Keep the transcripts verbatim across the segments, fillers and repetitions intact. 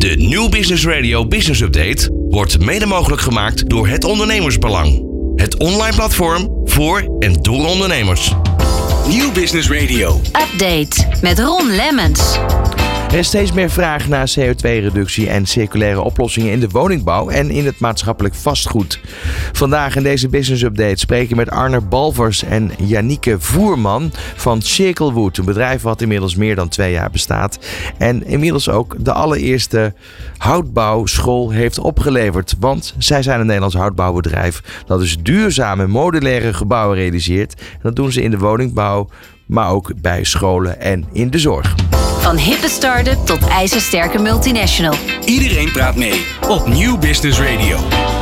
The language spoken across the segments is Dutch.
De Nieuw Business Radio Business Update wordt mede mogelijk gemaakt door Het Ondernemersbelang. Het online platform voor en door ondernemers. Nieuw Business Radio. Update met Ron Lemmens. Er is steeds meer vraag naar C O twee reductie en circulaire oplossingen in de woningbouw en in het maatschappelijk vastgoed. Vandaag in deze Business Update spreken we met Arne Balvers en Janieke Voerman van Circlewood. Een bedrijf wat inmiddels meer dan twee jaar bestaat en inmiddels ook de allereerste houtbouwschool heeft opgeleverd. Want zij zijn een Nederlands houtbouwbedrijf dat dus duurzame modulaire gebouwen realiseert. En dat doen ze in de woningbouw, maar ook bij scholen en in de zorg. Van hippe start-up tot ijzersterke multinational. Iedereen praat mee op Nieuw Business Radio.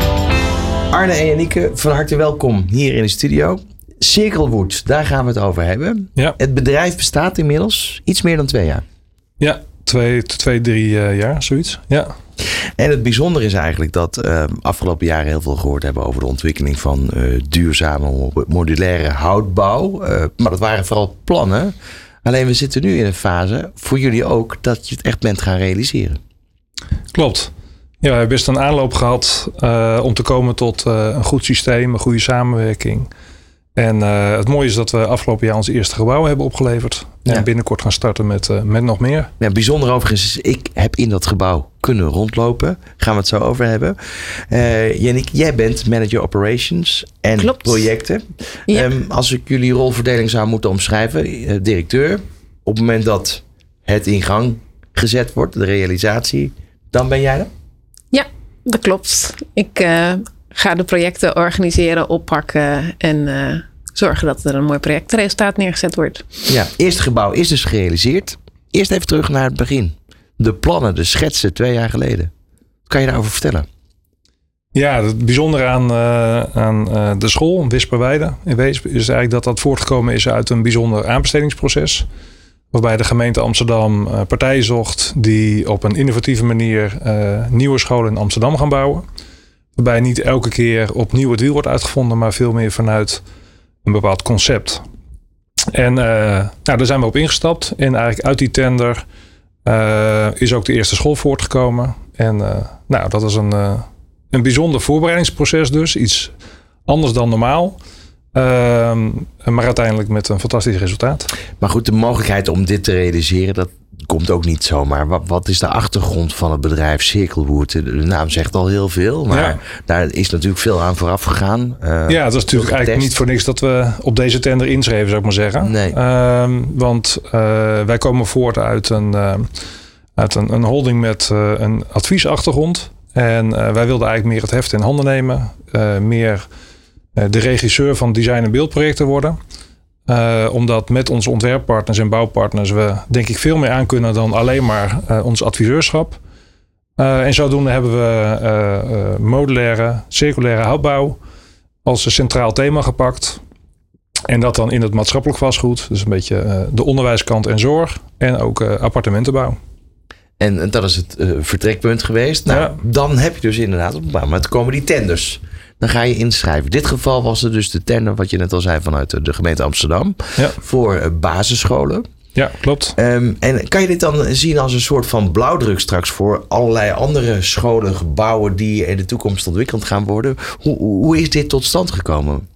Arne en Janieke, van harte welkom hier in de studio. Circlewood, daar gaan we het over hebben. Ja. Het bedrijf bestaat inmiddels iets meer dan twee jaar. Ja, twee, twee drie uh, jaar, zoiets. Ja. En het bijzondere is eigenlijk dat we uh, afgelopen jaren heel veel gehoord hebben over de ontwikkeling van uh, duurzame modulaire houtbouw. Uh, maar dat waren vooral plannen. Alleen we zitten nu in een fase, voor jullie ook, dat je het echt bent gaan realiseren. Klopt. Ja, we hebben best een aanloop gehad uh, om te komen tot uh, een goed systeem, een goede samenwerking. En uh, het mooie is dat we afgelopen jaar ons eerste gebouw hebben opgeleverd. En ja. binnenkort gaan starten met, uh, met nog meer. Ja, bijzonder overigens is, ik heb in dat gebouw kunnen rondlopen. Gaan we het zo over hebben. Uh, Janieke, jij bent manager operations en Klopt. projecten. Ja. Um, als ik jullie rolverdeling zou moeten omschrijven. Uh, directeur, op het moment dat het in gang gezet wordt, de realisatie, dan ben jij er? Ja, dat klopt. Ik uh, ga de projecten organiseren, oppakken en uh, zorgen dat er een mooi projectresultaat neergezet wordt. Ja, het eerste gebouw is dus gerealiseerd. Eerst even terug naar het begin. De plannen, de schetsen twee jaar geleden. Wat kan je daarover vertellen? Ja, het bijzondere aan, uh, aan uh, de school, Wisperweide in Weesp, is eigenlijk dat dat voortgekomen is uit een bijzonder aanbestedingsproces. Waarbij de gemeente Amsterdam uh, partijen zocht die op een innovatieve manier uh, nieuwe scholen in Amsterdam gaan bouwen. Waarbij niet elke keer opnieuw het wiel wordt uitgevonden, maar veel meer vanuit een bepaald concept. En uh, nou, daar zijn we op ingestapt. En eigenlijk uit die tender uh, is ook de eerste school voortgekomen. En uh, nou, dat is een, uh, een bijzonder voorbereidingsproces dus. Iets anders dan normaal. Uh, maar uiteindelijk met een fantastisch resultaat. Maar goed, de mogelijkheid om dit te realiseren, dat komt ook niet zomaar. Wat, wat is de achtergrond van het bedrijf Circlewood? De naam zegt al heel veel, maar ja. daar is natuurlijk veel aan vooraf gegaan. Uh, ja, dat is natuurlijk eigenlijk niet voor niks dat we op deze tender inschreven, zou ik maar zeggen. Nee. Uh, want uh, wij komen voort uit een, uh, uit een, een holding met uh, een adviesachtergrond. En uh, wij wilden eigenlijk meer het heft in handen nemen. Uh, meer uh, de regisseur van design- en beeldprojecten worden. Uh, omdat met onze ontwerppartners en bouwpartners we denk ik veel meer aan kunnen dan alleen maar uh, ons adviseurschap. Uh, en zodoende hebben we uh, uh, modulaire, circulaire houtbouw als centraal thema gepakt. En dat dan in het maatschappelijk vastgoed. Dus een beetje uh, de onderwijskant en zorg. En ook uh, appartementenbouw. En dat is het uh, vertrekpunt geweest. Nou, ja. Dan heb je dus inderdaad op een bepaald moment komen die tenders. Dan ga je inschrijven. In dit geval was het dus de tender, wat je net al zei, vanuit de gemeente Amsterdam. Ja. Voor basisscholen. Ja, klopt. Um, en kan je dit dan zien als een soort van blauwdruk straks voor allerlei andere scholen, gebouwen die in de toekomst ontwikkeld gaan worden? Hoe, hoe is dit tot stand gekomen?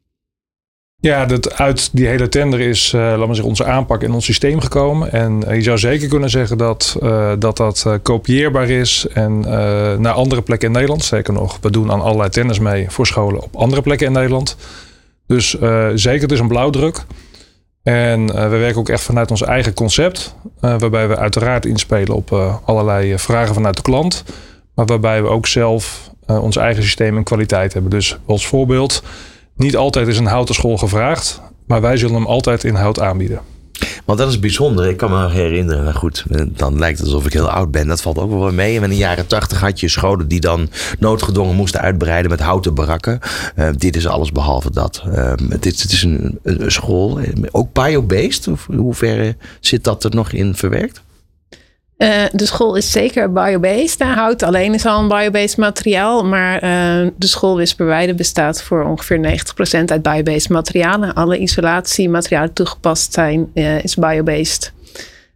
Ja, dat uit die hele tender is uh, laten we zeggen, onze aanpak in ons systeem gekomen. En uh, je zou zeker kunnen zeggen dat uh, dat, dat uh, kopieerbaar is en uh, naar andere plekken in Nederland. Zeker nog, we doen aan allerlei tenders mee voor scholen op andere plekken in Nederland. Dus uh, zeker, het is een blauwdruk. En uh, we werken ook echt vanuit ons eigen concept. Uh, waarbij we uiteraard inspelen op uh, allerlei vragen vanuit de klant. Maar waarbij we ook zelf uh, ons eigen systeem en kwaliteit hebben. Dus als voorbeeld, niet altijd is een houten school gevraagd. Maar wij zullen hem altijd in hout aanbieden. Want dat is bijzonder. Ik kan me nog herinneren. Nou goed, dan lijkt het alsof ik heel oud ben. Dat valt ook wel mee. En in de jaren tachtig had je scholen die dan noodgedwongen moesten uitbreiden met houten barakken. Uh, dit is alles behalve dat. Uh, dit, dit is een, een school. Ook biobased? Of in hoeverre zit dat er nog in verwerkt? Uh, de school is zeker biobased. Nou, hout alleen is al een biobased materiaal. Maar uh, de school Wisperweide bestaat voor ongeveer negentig procent uit biobased materialen. Alle isolatiematerialen toegepast zijn uh, is biobased.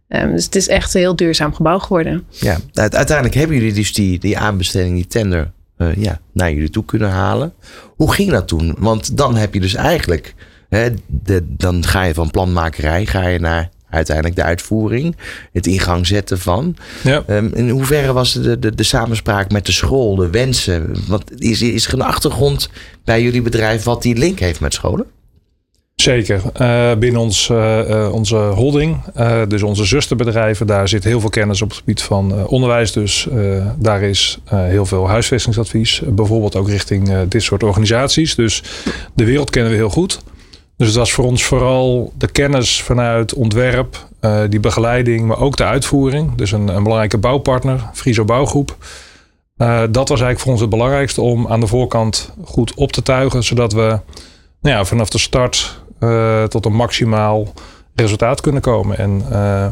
Um, dus het is echt een heel duurzaam gebouw geworden. Ja, uiteindelijk hebben jullie dus die, die aanbesteding, die tender, uh, ja, naar jullie toe kunnen halen. Hoe ging dat toen? Want dan heb je dus eigenlijk, hè, de, dan ga je van planmakerij, ga je naar uiteindelijk de uitvoering, het in gang zetten van. Ja. Um, in hoeverre was de, de, de samenspraak met de school, de wensen? Want is, is er een achtergrond bij jullie bedrijf wat die link heeft met scholen? Zeker. Uh, binnen ons, uh, uh, onze holding, uh, dus onze zusterbedrijven, daar zit heel veel kennis op het gebied van uh, onderwijs. Dus uh, daar is uh, heel veel huisvestingsadvies. Uh, bijvoorbeeld ook richting uh, dit soort organisaties. Dus de wereld kennen we heel goed. Dus het was voor ons vooral de kennis vanuit ontwerp, uh, die begeleiding, maar ook de uitvoering. Dus een, een belangrijke bouwpartner, Friso Bouwgroep. Uh, dat was eigenlijk voor ons het belangrijkste om aan de voorkant goed op te tuigen. Zodat we nou ja, vanaf de start uh, tot een maximaal resultaat kunnen komen. En uh,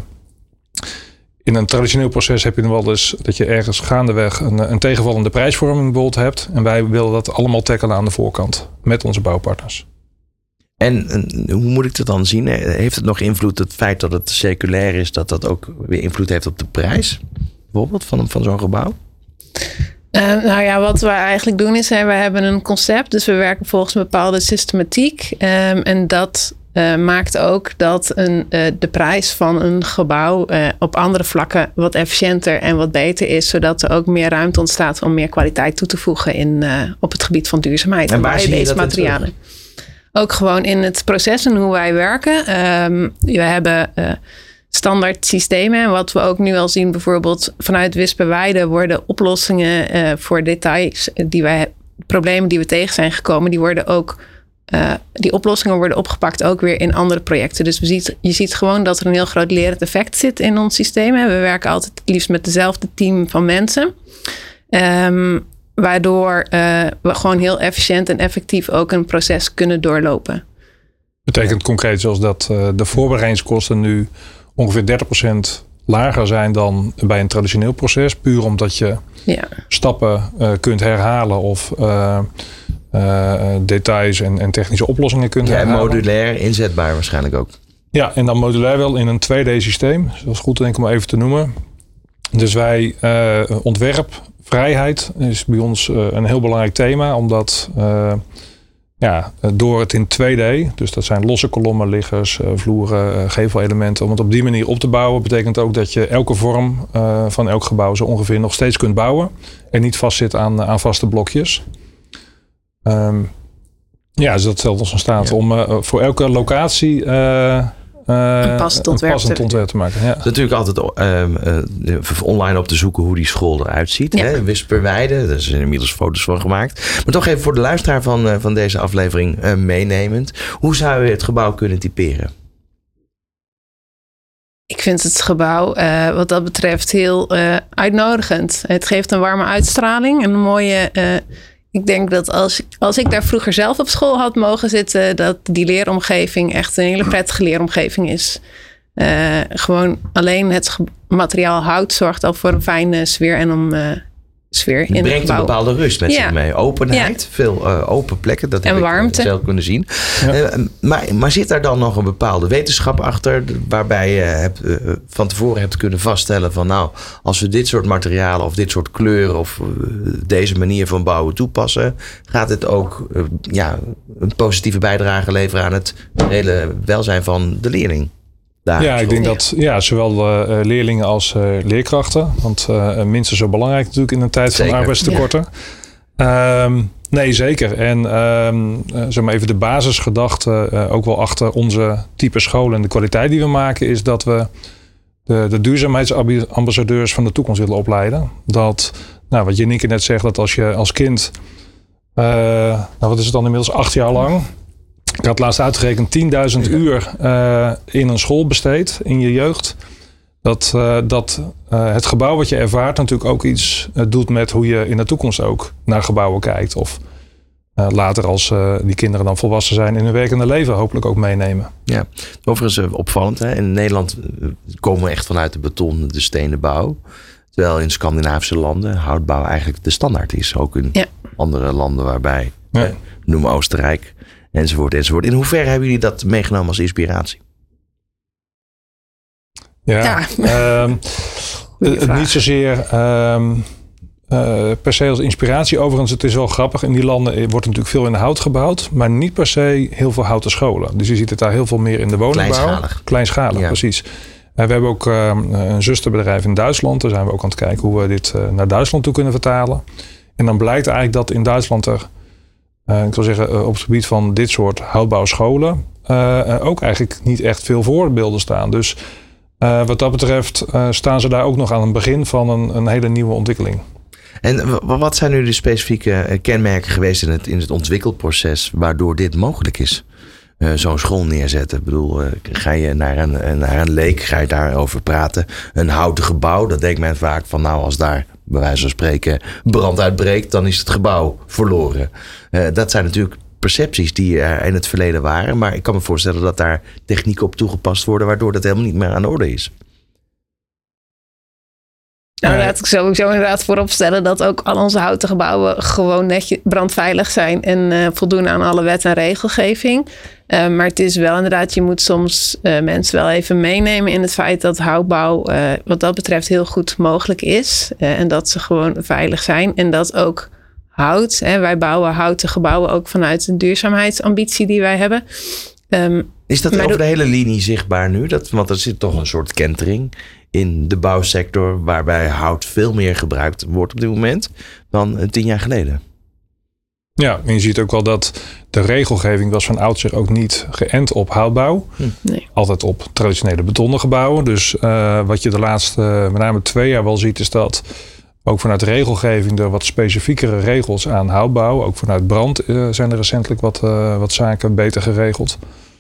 in een traditioneel proces heb je nog wel eens dat je ergens gaandeweg een, een tegenvallende prijsvorming bijvoorbeeld hebt. En wij willen dat allemaal tackelen aan de voorkant met onze bouwpartners. En, en hoe moet ik dat dan zien? Heeft het nog invloed, het feit dat het circulair is, dat dat ook weer invloed heeft op de prijs? Bijvoorbeeld van, van zo'n gebouw? Uh, nou ja, wat we eigenlijk doen is, hè, we hebben een concept. Dus we werken volgens een bepaalde systematiek. Um, en dat uh, maakt ook dat een, uh, de prijs van een gebouw uh, op andere vlakken wat efficiënter en wat beter is. Zodat er ook meer ruimte ontstaat om meer kwaliteit toe te voegen in, uh, op het gebied van duurzaamheid en, en biobased materialen. Ook gewoon in het proces en hoe wij werken. Um, we hebben uh, standaard systemen. En wat we ook nu al zien, bijvoorbeeld vanuit Wisperweide worden oplossingen uh, voor details die wij, problemen die we tegen zijn gekomen, die worden ook, uh, die oplossingen worden opgepakt ook weer in andere projecten. Dus we ziet, je ziet gewoon dat er een heel groot lerend effect zit in ons systeem. We werken altijd het liefst met dezelfde team van mensen. Um, Waardoor uh, we gewoon heel efficiënt en effectief ook een proces kunnen doorlopen. Betekent concreet zoals dat uh, de voorbereidingskosten nu ongeveer dertig procent lager zijn dan bij een traditioneel proces. Puur omdat je ja. stappen uh, kunt herhalen of uh, uh, details en, en technische oplossingen kunt ja, herhalen. En modulair inzetbaar waarschijnlijk ook. Ja, en dan modulair wel in een twee D systeem. Dat is goed denk ik om even te noemen. Dus wij uh, ontwerp vrijheid is bij ons uh, een heel belangrijk thema. Omdat uh, ja, door het in twee D, dus dat zijn losse kolommen, liggers, uh, vloeren, uh, gevelelementen. Om het op die manier op te bouwen, betekent ook dat je elke vorm uh, van elk gebouw zo ongeveer nog steeds kunt bouwen. En niet vastzit aan, aan vaste blokjes. Um, ja, dus dat stelt ons in staat ja. om uh, voor elke locatie Uh, Uh, een passend ontwerp, een passend ontwerp te maken. Ja. Het is natuurlijk altijd uh, uh, online op te zoeken hoe die school eruit ziet. Ja. Hè? Wisperweide, daar zijn inmiddels foto's van gemaakt. Maar toch even voor de luisteraar van, uh, van deze aflevering uh, meenemend. Hoe zou je het gebouw kunnen typeren? Ik vind het gebouw uh, wat dat betreft heel uh, uitnodigend. Het geeft een warme uitstraling. Een mooie... Uh, Ik denk dat als, als ik daar vroeger zelf op school had mogen zitten, dat die leeromgeving echt een hele prettige leeromgeving is. Uh, gewoon alleen het materiaal hout zorgt al voor een fijne sfeer en om uh, sfeer in het gebouw. Het brengt een bepaalde rust met ja. zich mee. Openheid, ja. veel uh, open plekken. Dat heb en ik warmte. zelf kunnen zien. Ja. Uh, maar, maar zit daar dan nog een bepaalde wetenschap achter, waarbij je hebt, uh, van tevoren hebt kunnen vaststellen van nou, als we dit soort materialen of dit soort kleuren of uh, deze manier van bouwen toepassen, gaat het ook uh, ja, een positieve bijdrage leveren aan het hele welzijn van de leerling? Daar ja, ik denk dat ja, zowel uh, leerlingen als uh, leerkrachten. Want uh, minstens zo belangrijk natuurlijk in een tijd zeker. van arbeidstekorten. Ja. Um, nee, zeker. En um, uh, zeg maar even de basisgedachte uh, ook wel achter onze type scholen en de kwaliteit die we maken, is dat we de, de duurzaamheidsambassadeurs van de toekomst willen opleiden. Dat, nou, wat Janieke net zegt, dat als je als kind, uh, nou wat is het dan inmiddels acht jaar lang. Ik had laatst uitgerekend tienduizend ja. uur uh, in een school besteed in je jeugd. Dat, uh, dat uh, het gebouw wat je ervaart natuurlijk ook iets uh, doet met hoe je in de toekomst ook naar gebouwen kijkt. Of uh, later als uh, die kinderen dan volwassen zijn in hun werkende leven hopelijk ook meenemen. Ja, overigens uh, opvallend. Hè? In Nederland uh, komen we echt vanuit de beton, de stenen bouw. Terwijl in Scandinavische landen houtbouw eigenlijk de standaard is. Ook in ja. andere landen waarbij, ja. uh, noem Oostenrijk. Enzovoort, enzovoort. In hoeverre hebben jullie dat meegenomen als inspiratie? Ja, Ja. Um, uh, niet zozeer um, uh, per se als inspiratie. Overigens, het is wel grappig. In die landen wordt natuurlijk veel in hout gebouwd. Maar niet per se heel veel houten scholen. Dus je ziet het daar heel veel meer in de woningbouw. Kleinschalig. Kleinschalig, ja. Precies. En we hebben ook uh, een zusterbedrijf in Duitsland. Daar zijn we ook aan het kijken hoe we dit uh, naar Duitsland toe kunnen vertalen. En dan blijkt eigenlijk dat in Duitsland er, uh, ik wil zeggen, uh, op het gebied van dit soort houtbouwscholen uh, uh, ook eigenlijk niet echt veel voorbeelden staan. Dus uh, wat dat betreft uh, staan ze daar ook nog aan het begin van een, een hele nieuwe ontwikkeling. En wat zijn nu de specifieke kenmerken geweest in het, in het ontwikkelproces waardoor dit mogelijk is? Uh, zo'n school neerzetten. Ik bedoel, uh, ga je naar een, naar een leek, ga je daarover praten. Een houten gebouw, dat denkt men vaak van nou, als daar bij wijze van spreken brand uitbreekt, dan is het gebouw verloren. Uh, dat zijn natuurlijk percepties die er in het verleden waren. Maar ik kan me voorstellen dat daar technieken op toegepast worden waardoor dat helemaal niet meer aan de orde is. Nou, laat ik sowieso inderdaad voorop stellen dat ook al onze houten gebouwen gewoon netjes brandveilig zijn en uh, voldoen aan alle wet en regelgeving. Uh, maar het is wel inderdaad, je moet soms uh, mensen wel even meenemen in het feit dat houtbouw uh, wat dat betreft heel goed mogelijk is. Uh, en dat ze gewoon veilig zijn. En dat ook hout, hè, wij bouwen houten gebouwen ook vanuit een duurzaamheidsambitie die wij hebben. Um, is dat over de hele linie zichtbaar nu? Dat, want er zit toch een soort kentering in de bouwsector waarbij hout veel meer gebruikt wordt op dit moment dan tien jaar geleden. Ja, en je ziet ook wel dat de regelgeving was van oudsher ook niet geënt op houtbouw. Nee. Altijd op traditionele betonnen gebouwen. Dus uh, wat je de laatste uh, met name twee jaar wel ziet is dat ook vanuit regelgeving er wat specifiekere regels aan houtbouw. Ook vanuit brand uh, zijn er recentelijk wat, uh, wat zaken beter geregeld.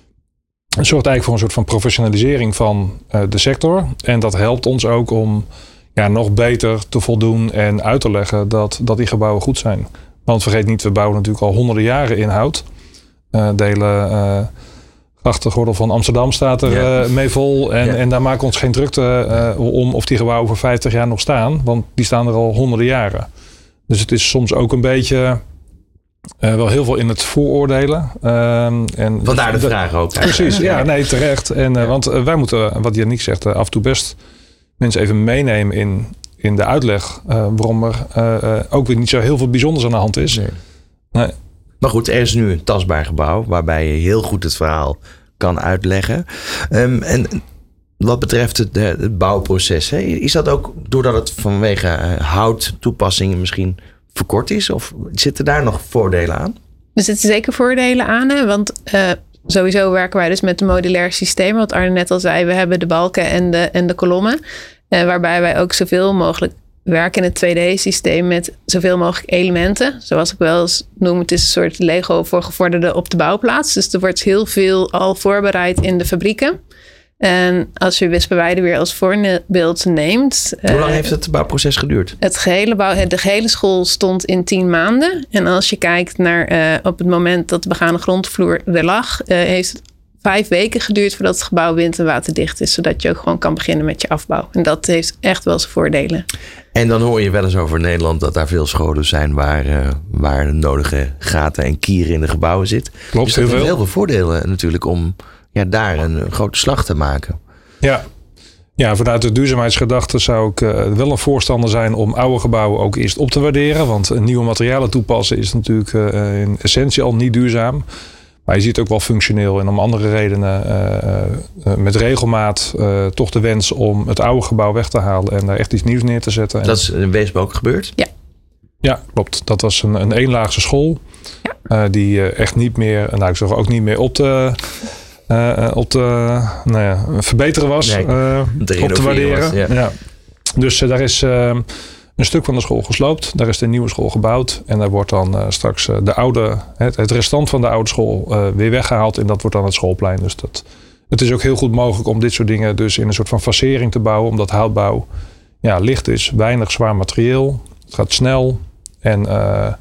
Het zorgt eigenlijk voor een soort van professionalisering van uh, de sector. En dat helpt ons ook om ja, nog beter te voldoen en uit te leggen dat, dat die gebouwen goed zijn. Want vergeet niet, we bouwen natuurlijk al honderden jaren in hout. Uh, de hele uh, grachtengordel van Amsterdam staat er ja. uh, mee vol. En, ja. en daar maken we ons geen drukte uh, om of die gebouwen over vijftig jaar nog staan. Want die staan er al honderden jaren. Dus het is soms ook een beetje Uh, wel heel veel in het vooroordelen. Uh, en Vandaar de, de vraag ook. Precies, ja, nee, terecht. En, uh, want uh, wij moeten, wat Yannick zegt, uh, af en toe best mensen even meenemen in, in de uitleg. Uh, waarom er uh, uh, ook weer niet zo heel veel bijzonders aan de hand is. Nee. Nee. Maar goed, er is nu een tastbaar gebouw waarbij je heel goed het verhaal kan uitleggen. Um, en wat betreft het, het bouwproces, hè, is dat ook doordat het vanwege uh, houttoepassingen misschien verkort is? Of zitten daar nog voordelen aan? Er zitten zeker voordelen aan. Hè? Want uh, sowieso werken wij dus met een modulair systeem. Wat Arne net al zei, we hebben de balken en de, en de kolommen. Uh, waarbij wij ook zoveel mogelijk werken in het twee D systeem met zoveel mogelijk elementen. Zoals ik wel eens noem, het is een soort Lego voor gevorderden op de bouwplaats. Dus er wordt heel veel al voorbereid in de fabrieken. En als je Wisperweide weer als voorbeeld neemt. Hoe lang uh, heeft het bouwproces geduurd? Het gehele bouw, de gehele school stond in tien maanden. En als je kijkt naar uh, op het moment dat de begane grondvloer er lag, uh, heeft het vijf weken geduurd voordat het gebouw wind- en waterdicht is. Zodat je ook gewoon kan beginnen met je afbouw. En dat heeft echt wel zijn voordelen. En dan hoor je wel eens over Nederland dat daar veel scholen zijn waar, uh, waar de nodige gaten en kieren in de gebouwen zitten. Klopt, dus dat heel heeft veel. heel veel voordelen natuurlijk om ja, daar een grote slag te maken. Ja. Ja, vanuit de duurzaamheidsgedachte zou ik uh, wel een voorstander zijn om oude gebouwen ook eerst op te waarderen. Want nieuwe materialen toepassen is natuurlijk uh, in essentie al niet duurzaam. Maar je ziet ook wel functioneel en om andere redenen uh, uh, met regelmaat uh, toch de wens om het oude gebouw weg te halen en daar echt iets nieuws neer te zetten. Dat is in Weesp ook gebeurd? Ja. Ja, klopt. Dat was een, een eenlaagse school. Ja. Uh, die uh, echt niet meer, nou ik zeg ook niet meer op te, uh, op te nou ja, verbeteren was. Nee, uh, op te waarderen. Was, ja. Ja. Dus uh, daar is uh, een stuk van de school gesloopt. Daar is de nieuwe school gebouwd. En daar wordt dan uh, straks uh, de oude, het, het restant van de oude school uh, weer weggehaald. En dat wordt dan het schoolplein. Dus dat, het is ook heel goed mogelijk om dit soort dingen dus in een soort van facering te bouwen. Omdat houtbouw ja, licht is, weinig zwaar materieel. Het gaat snel. En uh,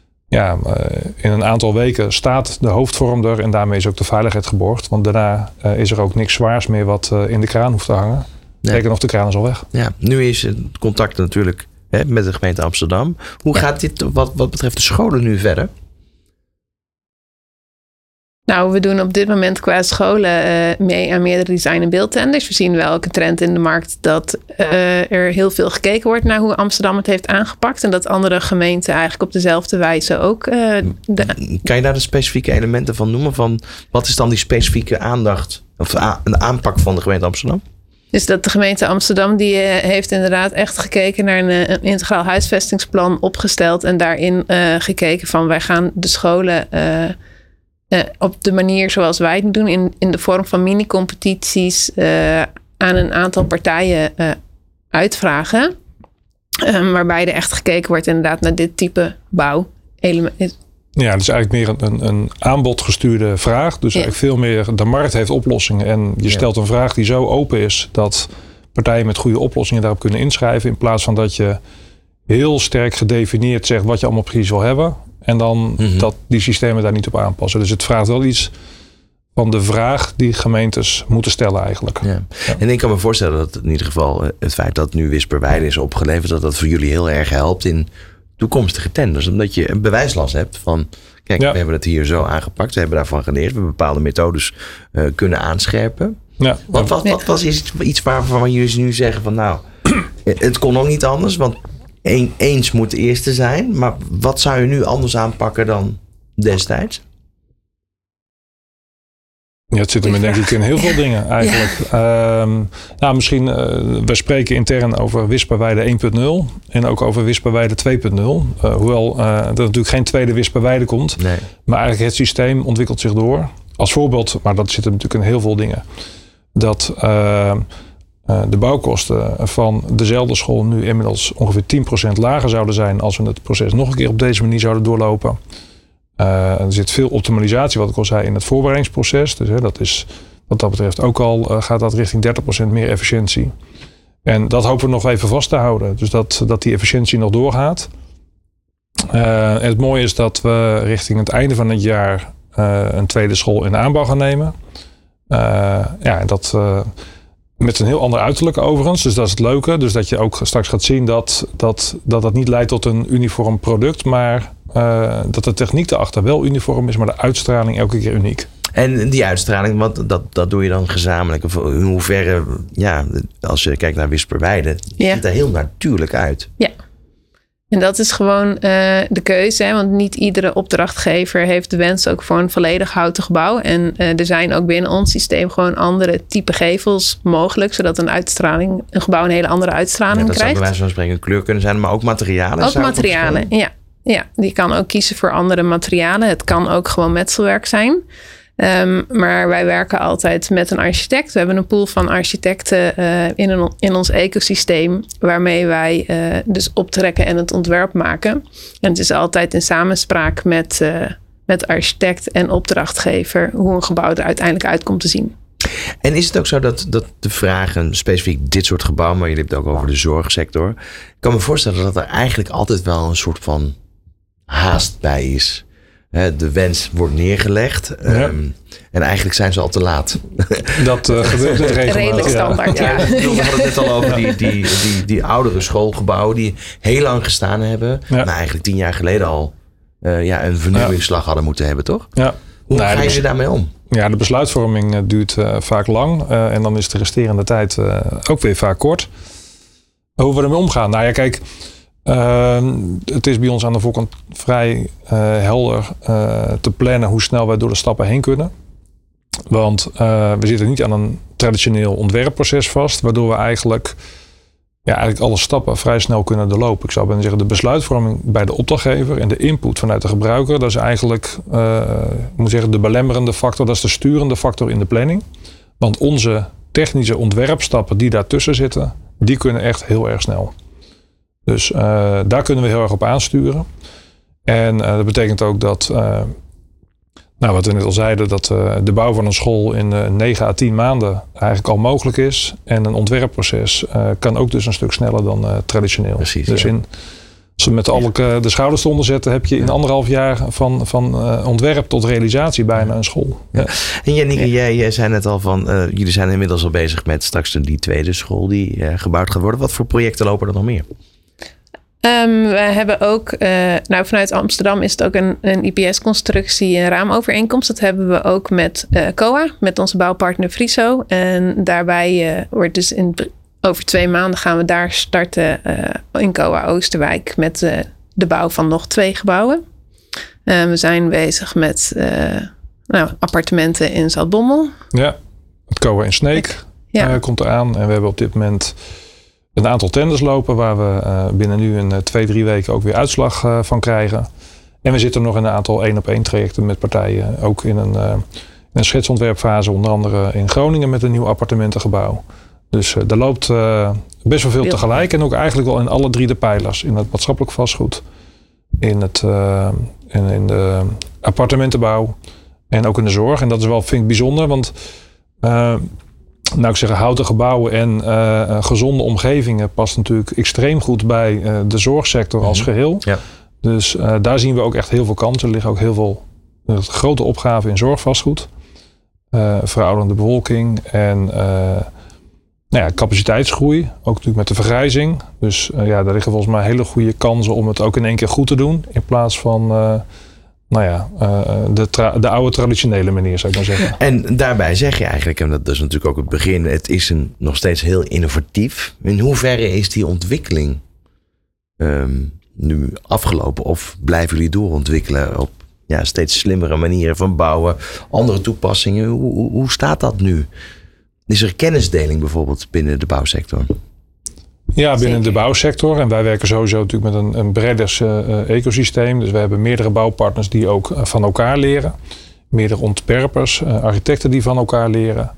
ja, uh, in een aantal weken staat de hoofdvorm er. En daarmee is ook de veiligheid geborgd. Want daarna uh, is er ook niks zwaars meer wat uh, in de kraan hoeft te hangen. Nee. Reken of de kraan is al weg. Ja, nu is het contact natuurlijk hè, met de gemeente Amsterdam. Hoe ja. gaat dit wat, wat betreft de scholen nu verder? Nou, we doen op dit moment qua scholen uh, mee aan meerdere design- en beeldtenders. We zien wel ook een trend in de markt dat uh, er heel veel gekeken wordt naar hoe Amsterdam het heeft aangepakt. En dat andere gemeenten eigenlijk op dezelfde wijze ook. Uh, de... Kan je daar de specifieke elementen van noemen? Van wat is dan die specifieke aandacht of de aanpak van de gemeente Amsterdam? Dus dat de gemeente Amsterdam die uh, heeft inderdaad echt gekeken naar een, een integraal huisvestingsplan opgesteld. En daarin uh, gekeken van wij gaan de scholen uh, uh, op de manier zoals wij het doen. In, in de vorm van mini-competities uh, aan een aantal partijen uh, uitvragen. Um, waarbij er echt gekeken wordt inderdaad naar dit type bouwelementen. Ja, het is eigenlijk meer een, een aanbodgestuurde vraag. Dus ja. eigenlijk veel meer, de markt heeft oplossingen. En je stelt een vraag die zo open is dat partijen met goede oplossingen daarop kunnen inschrijven. In plaats van dat je heel sterk gedefinieerd zegt wat je allemaal precies wil hebben. En dan mm-hmm. dat die systemen daar niet op aanpassen. Dus het vraagt wel iets van de vraag die gemeentes moeten stellen eigenlijk. Ja. Ja. En ik kan me voorstellen dat in ieder geval het feit dat nu Wisperweide is opgeleverd, dat dat voor jullie heel erg helpt in toekomstige tenders. Omdat je een bewijslast hebt van, kijk, ja. we hebben het hier zo aangepakt. We hebben daarvan geleerd. We hebben bepaalde methodes uh, kunnen aanscherpen. Ja. Wat, wat, wat was iets, iets waarvan jullie nu zeggen van, nou, het kon ook niet anders, want een, eens moet de eerste zijn. Maar wat zou je nu anders aanpakken dan destijds? Ja, het zit er denk ik in heel veel dingen eigenlijk. Ja. Um, nou, misschien, uh, we spreken intern over Wisperweide één punt nul en ook over Wisperweide twee punt nul. Uh, hoewel uh, er natuurlijk geen tweede Wisperweide komt. Nee. Maar eigenlijk het systeem ontwikkelt zich door. Als voorbeeld, maar dat zit er natuurlijk in heel veel dingen. Dat uh, uh, de bouwkosten van dezelfde school nu inmiddels ongeveer tien procent lager zouden zijn als we het proces nog een keer op deze manier zouden doorlopen. Uh, er zit veel optimalisatie, wat ik al zei, in het voorbereidingsproces. Dus hè, dat is wat dat betreft ook al uh, gaat dat richting dertig procent meer efficiëntie. En dat hopen we nog even vast te houden. Dus dat, dat die efficiëntie nog doorgaat. Uh, en het mooie is dat we richting het einde van het jaar uh, een tweede school in aanbouw gaan nemen. Uh, ja, dat uh, met een heel ander uiterlijk overigens. Dus dat is het leuke. Dus dat je ook straks gaat zien dat dat, dat, dat niet leidt tot een uniform product, maar Uh, dat de techniek erachter wel uniform is, maar de uitstraling elke keer uniek. En die uitstraling, wat, dat, dat doe je dan gezamenlijk? Of in hoeverre, ja, als je kijkt naar Wisperweide, ja. ziet er heel natuurlijk uit. Ja, en dat is gewoon uh, de keuze. Hè? Want niet iedere opdrachtgever heeft de wens ook voor een volledig houten gebouw. En uh, er zijn ook binnen ons systeem gewoon andere type gevels mogelijk, zodat een uitstraling, een gebouw een hele andere uitstraling ja, dat krijgt. Dat zou bij wijze van spreken kleur kunnen zijn, maar ook materialen. Ook materialen, ja. Ja, die kan ook kiezen voor andere materialen. Het kan ook gewoon metselwerk zijn. Um, maar wij werken altijd met een architect. We hebben een pool van architecten uh, in, een, in ons ecosysteem, waarmee wij uh, dus optrekken en het ontwerp maken. En het is altijd in samenspraak met, uh, met architect en opdrachtgever hoe een gebouw er uiteindelijk uit komt te zien. En is het ook zo dat, dat de vragen, specifiek dit soort gebouwen, maar je hebt het ook over de zorgsector. Ik kan me voorstellen dat er eigenlijk altijd wel een soort van haast bij is. De wens wordt neergelegd. Ja. Um, en eigenlijk zijn ze al te laat. Dat uh, gebeurt regelmatig. Redelijk standaard, ja. ja. ja. We hadden het net al over die, die, die, die oudere schoolgebouwen die heel lang gestaan hebben. Ja. Maar eigenlijk tien jaar geleden al uh, ja, een vernieuwingsslag ja. hadden moeten hebben, toch? Ja. Hoe nou, ga je er daarmee om? Ja, de besluitvorming uh, duurt uh, vaak lang. Uh, en dan is de resterende tijd uh, ook weer vaak kort. Hoe we ermee omgaan? Nou ja, kijk. Uh, het is bij ons aan de voorkant vrij uh, helder uh, te plannen hoe snel wij door de stappen heen kunnen. Want uh, we zitten niet aan een traditioneel ontwerpproces vast, waardoor we eigenlijk, ja, eigenlijk alle stappen vrij snel kunnen doorlopen. Ik zou bijna zeggen, de besluitvorming bij de opdrachtgever en de input vanuit de gebruiker, dat is eigenlijk uh, ik moet zeggen, de belemmerende factor, dat is de sturende factor in de planning. Want onze technische ontwerpstappen die daartussen zitten, die kunnen echt heel erg snel. Dus uh, daar kunnen we heel erg op aansturen. En uh, dat betekent ook dat, uh, nou wat we net al zeiden, dat uh, de bouw van een school in uh, negen à tien maanden eigenlijk al mogelijk is. En een ontwerpproces uh, kan ook dus een stuk sneller dan uh, traditioneel. Precies, dus ja. in, als we met alle uh, de schouders eronder zetten, heb je in anderhalf jaar van, van uh, ontwerp tot realisatie bijna een school. Ja. Ja. En Janneke, ja. jij, jij zei net al van, uh, jullie zijn inmiddels al bezig met straks die tweede school die uh, gebouwd gaat worden. Wat voor projecten lopen er nog meer? Um, we hebben ook, uh, nou vanuit Amsterdam is het ook een, een I P S-constructie, een raamovereenkomst. Dat hebben we ook met uh, C O A, met onze bouwpartner Friso. En daarbij uh, wordt dus in, over twee maanden gaan we daar starten uh, in C O A Oosterwijk met uh, de bouw van nog twee gebouwen. Uh, we zijn bezig met uh, nou, appartementen in Zaltbommel. Ja, het C O A in Sneek ja. uh, komt eraan. En we hebben op dit moment een aantal tenders lopen waar we uh, binnen nu een uh, twee, drie weken ook weer uitslag uh, van krijgen. En we zitten nog in een aantal één op één trajecten met partijen. Ook in een, uh, in een schetsontwerpfase, onder andere in Groningen met een nieuw appartementengebouw. Dus uh, er loopt uh, best wel veel Beeld. tegelijk. En ook eigenlijk wel in alle drie de pijlers. In het maatschappelijk vastgoed, in, het, uh, in, in de appartementenbouw en ook in de zorg. En dat is wel, vind ik, bijzonder, want Uh, Nou, ik zeg, houten gebouwen en uh, gezonde omgevingen past natuurlijk extreem goed bij uh, de zorgsector als geheel. Ja. Dus uh, daar zien we ook echt heel veel kansen. Er liggen ook heel veel uh, grote opgaven in zorgvastgoed. Uh, verouderende bevolking en uh, nou ja, capaciteitsgroei. Ook natuurlijk met de vergrijzing. Dus uh, ja, daar liggen volgens mij hele goede kansen om het ook in één keer goed te doen. In plaats van Uh, Nou ja, uh, de, tra- de oude traditionele manier zou ik maar zeggen. En daarbij zeg je eigenlijk, en dat is natuurlijk ook het begin, het is een, nog steeds heel innovatief. In hoeverre is die ontwikkeling um, nu afgelopen of blijven jullie doorontwikkelen op ja, steeds slimmere manieren van bouwen, andere toepassingen? Hoe, hoe, hoe staat dat nu? Is er kennisdeling bijvoorbeeld binnen de bouwsector? Ja, binnen Zeker. de bouwsector. En wij werken sowieso natuurlijk met een, een breder uh, ecosysteem. Dus we hebben meerdere bouwpartners die ook uh, van elkaar leren. Meerdere ontwerpers, uh, architecten die van elkaar leren.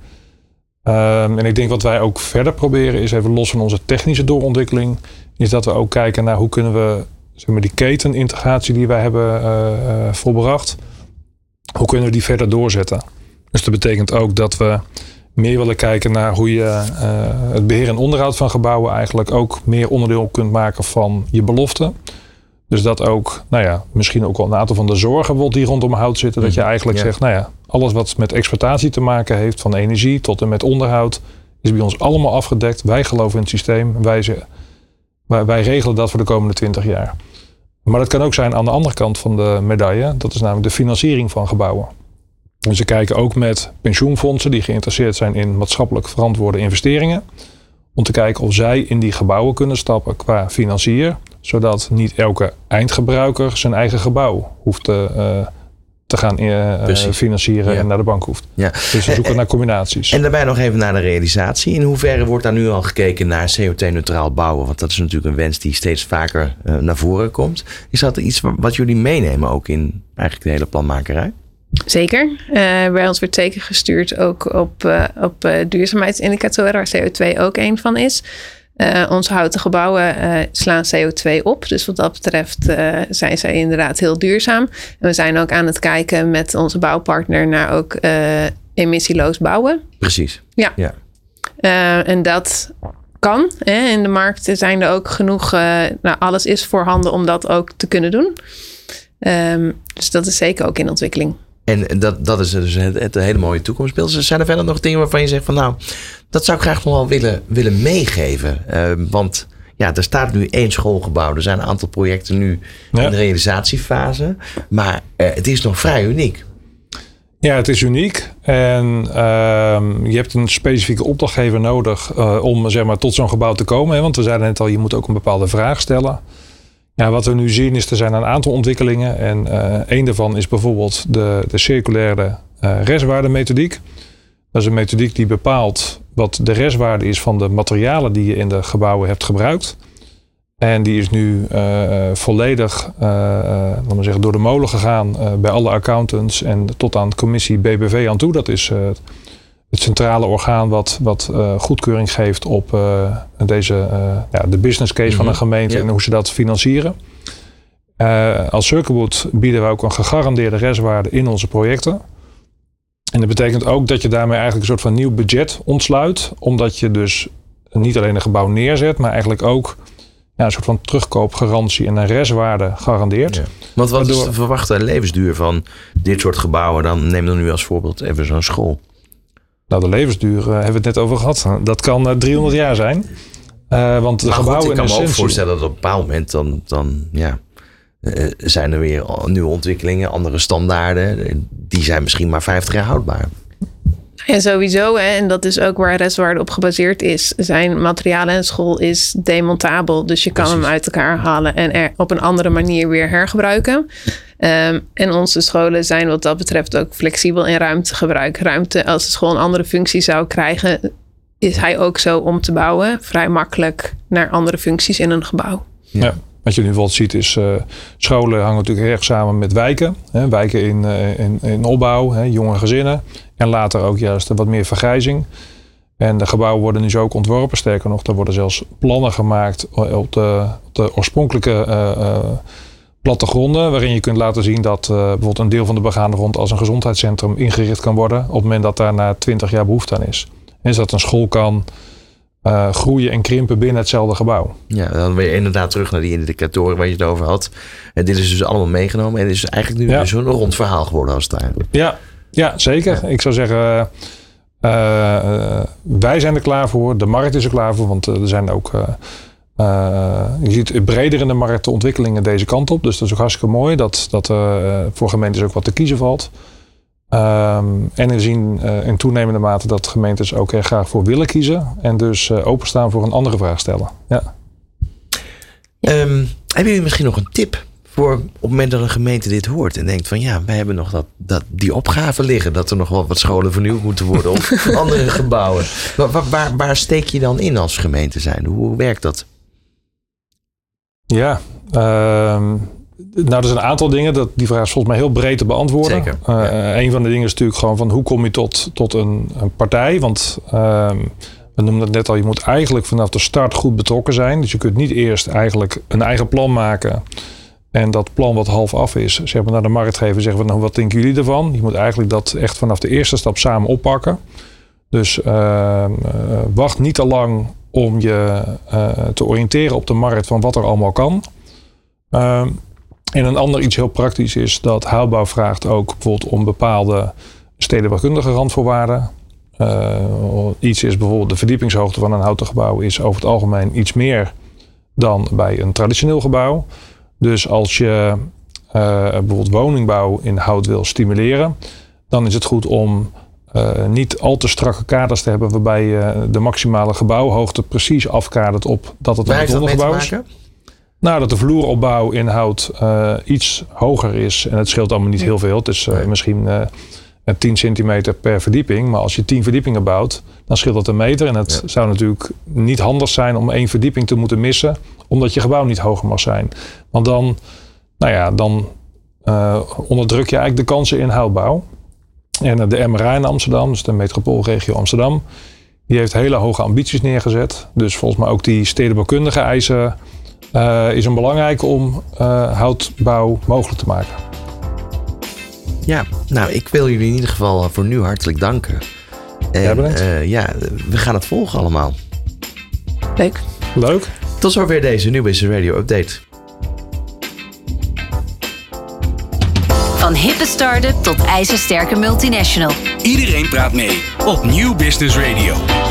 Um, en ik denk wat wij ook verder proberen is, even los van onze technische doorontwikkeling, is dat we ook kijken naar hoe kunnen we zeg maar, die ketenintegratie die wij hebben uh, uh, volbracht, hoe kunnen we die verder doorzetten. Dus dat betekent ook dat we meer willen kijken naar hoe je uh, het beheer en onderhoud van gebouwen eigenlijk ook meer onderdeel kunt maken van je belofte. Dus dat ook, nou ja, misschien ook wel een aantal van de zorgen die rondom hout zitten. Dat je eigenlijk ja. zegt, nou ja, alles wat met exploitatie te maken heeft, van energie tot en met onderhoud, is bij ons allemaal afgedekt. Wij geloven in het systeem. Wij, ze, wij, wij regelen dat voor de komende twintig jaar. Maar dat kan ook zijn aan de andere kant van de medaille. Dat is namelijk de financiering van gebouwen. Dus we kijken ook met pensioenfondsen die geïnteresseerd zijn in maatschappelijk verantwoorde investeringen. Om te kijken of zij in die gebouwen kunnen stappen qua financier. Zodat niet elke eindgebruiker zijn eigen gebouw hoeft te, uh, te gaan uh, financieren ja. en naar de bank hoeft. Ja. Dus we zoeken en, naar combinaties. En daarbij nog even naar de realisatie. In hoeverre wordt daar nu al gekeken naar C O twee neutraal bouwen? Want dat is natuurlijk een wens die steeds vaker uh, naar voren komt. Is dat iets wat jullie meenemen ook in eigenlijk de hele planmakerij? Zeker. Uh, bij ons wordt teken gestuurd ook op, uh, op uh, duurzaamheidsindicatoren, waar C O twee ook een van is. Uh, onze houten gebouwen uh, slaan C O twee op. Dus wat dat betreft uh, zijn zij inderdaad heel duurzaam. En we zijn ook aan het kijken met onze bouwpartner naar ook uh, emissieloos bouwen. Precies. Ja. ja. Uh, en dat kan. Hè. In de markt zijn er ook genoeg. Uh, nou, alles is voorhanden om dat ook te kunnen doen. Um, dus dat is zeker ook in ontwikkeling. En dat, dat is dus het, het hele mooie toekomstbeeld. Zijn er verder nog dingen waarvan je zegt van nou, dat zou ik graag nog wel willen, willen meegeven? Uh, want ja, er staat nu één schoolgebouw. Er zijn een aantal projecten nu ja. in de realisatiefase. Maar uh, het is nog vrij uniek. Ja, het is uniek. En uh, je hebt een specifieke opdrachtgever nodig uh, om zeg maar, tot zo'n gebouw te komen. Hè? Want we zeiden net al, je moet ook een bepaalde vraag stellen. Ja, wat we nu zien is, er zijn een aantal ontwikkelingen. En uh, een daarvan is bijvoorbeeld de, de circulaire uh, restwaardemethodiek. Dat is een methodiek die bepaalt wat de restwaarde is van de materialen die je in de gebouwen hebt gebruikt. En die is nu uh, volledig uh, uh, laten we zeggen, door de molen gegaan uh, bij alle accountants en tot aan de commissie B B V aan toe. Dat is uh, het centrale orgaan wat, wat uh, goedkeuring geeft op uh, deze, uh, ja, de business case mm-hmm. van een gemeente ja. en hoe ze dat financieren. Uh, als Circuwood bieden we ook een gegarandeerde restwaarde in onze projecten. En dat betekent ook dat je daarmee eigenlijk een soort van nieuw budget ontsluit. Omdat je dus niet alleen een gebouw neerzet, maar eigenlijk ook ja, een soort van terugkoopgarantie en een restwaarde garandeert. Ja. Want wat Waardoor... is de verwachte levensduur van dit soort gebouwen? Dan neem dan nu als voorbeeld even zo'n school. Nou, de levensduur uh, hebben we het net over gehad. Dat kan uh, driehonderd jaar zijn. Uh, want de maar gebouwen goed, ik kan in me ook essentie... voorstellen dat op een bepaald moment dan, dan ja, uh, zijn er weer nieuwe ontwikkelingen, andere standaarden. Die zijn misschien maar vijftig jaar houdbaar. Ja, sowieso. Hè. En dat is ook waar restwaarde op gebaseerd is. Zijn materialen en school is demontabel. Dus je kan Precies. hem uit elkaar halen en er op een andere manier weer hergebruiken. Um, en onze scholen zijn wat dat betreft ook flexibel in ruimtegebruik. Ruimte, als de school een andere functie zou krijgen, is hij ook zo om te bouwen. Vrij makkelijk naar andere functies in een gebouw. Ja. Ja. Wat je nu bijvoorbeeld ziet is, uh, scholen hangen natuurlijk erg samen met wijken. Hè, wijken in, uh, in, in opbouw, hè, jonge gezinnen. En later ook juist wat meer vergrijzing. En de gebouwen worden nu zo ook ontworpen. Sterker nog, er worden zelfs plannen gemaakt op de, op de oorspronkelijke uh, uh, plattegronden. Waarin je kunt laten zien dat uh, bijvoorbeeld een deel van de begaande grond als een gezondheidscentrum ingericht kan worden. Op het moment dat daar na twintig jaar behoefte aan is. En dat een school kan Uh, groeien en krimpen binnen hetzelfde gebouw. Ja, dan weer inderdaad terug naar die indicatoren waar je het over had. En dit is dus allemaal meegenomen. En het is eigenlijk nu ja. dus een rond verhaal geworden als het eigenlijk. Ja, ja zeker. Ja. Ik zou zeggen, uh, uh, wij zijn er klaar voor. De markt is er klaar voor. Want uh, er zijn ook, uh, uh, je ziet breder in de markt de ontwikkelingen deze kant op. Dus dat is ook hartstikke mooi. Dat, dat er uh, voor gemeentes ook wat te kiezen valt. Um, en we zien uh, in toenemende mate dat gemeentes ook er graag voor willen kiezen. En dus uh, openstaan voor een andere vraag stellen. Ja. Um, hebben jullie misschien nog een tip voor op het moment dat een gemeente dit hoort en denkt van ja, wij hebben nog dat, dat, die opgave liggen. Dat er nog wel wat scholen vernieuwd moeten worden of andere gebouwen. Waar, waar, waar steek je dan in als gemeente zijn? Hoe werkt dat? Ja, um, nou, er zijn een aantal dingen. Dat, die vraag is volgens mij heel breed te beantwoorden. Zeker. Uh, ja. Een van de dingen is natuurlijk gewoon van hoe kom je tot, tot een, een partij? Want uh, we noemden het net al, je moet eigenlijk vanaf de start goed betrokken zijn. Dus je kunt niet eerst eigenlijk een eigen plan maken. En dat plan wat half af is, zeg maar naar de markt geven. Zeggen we nou, wat denken jullie ervan? Je moet eigenlijk dat echt vanaf de eerste stap samen oppakken. Dus uh, uh, wacht niet te lang om je uh, te oriënteren op de markt van wat er allemaal kan. Uh, En een ander iets heel praktisch is dat huilbouw vraagt ook bijvoorbeeld om bepaalde stedenbouwkundige randvoorwaarden. Uh, iets is bijvoorbeeld de verdiepingshoogte van een houten gebouw is over het algemeen iets meer dan bij een traditioneel gebouw. Dus als je uh, bijvoorbeeld woningbouw in hout wil stimuleren, dan is het goed om uh, niet al te strakke kaders te hebben waarbij je de maximale gebouwhoogte precies afkadert op dat het een betongebouw is. Nou, dat de vloeropbouw in hout uh, iets hoger is. En het scheelt allemaal niet heel veel. Het is uh, nee. misschien uh, tien centimeter per verdieping. Maar als je tien verdiepingen bouwt, dan scheelt dat een meter. En het ja. zou natuurlijk niet handig zijn om één verdieping te moeten missen. Omdat je gebouw niet hoger mag zijn. Want dan, nou ja, dan uh, onderdruk je eigenlijk de kansen in houtbouw. En uh, de M R A in Amsterdam, dus de metropoolregio Amsterdam, die heeft hele hoge ambities neergezet. Dus volgens mij ook die stedenbouwkundige eisen Uh, is een belangrijk om uh, houtbouw mogelijk te maken. Ja, nou, ik wil jullie in ieder geval voor nu hartelijk danken. En, ja, bedankt. Uh, ja, we gaan het volgen allemaal. Leuk. Leuk. Tot zover deze New Business Radio Update. Van hippe start-up tot ijzersterke multinational. Iedereen praat mee op New Business Radio.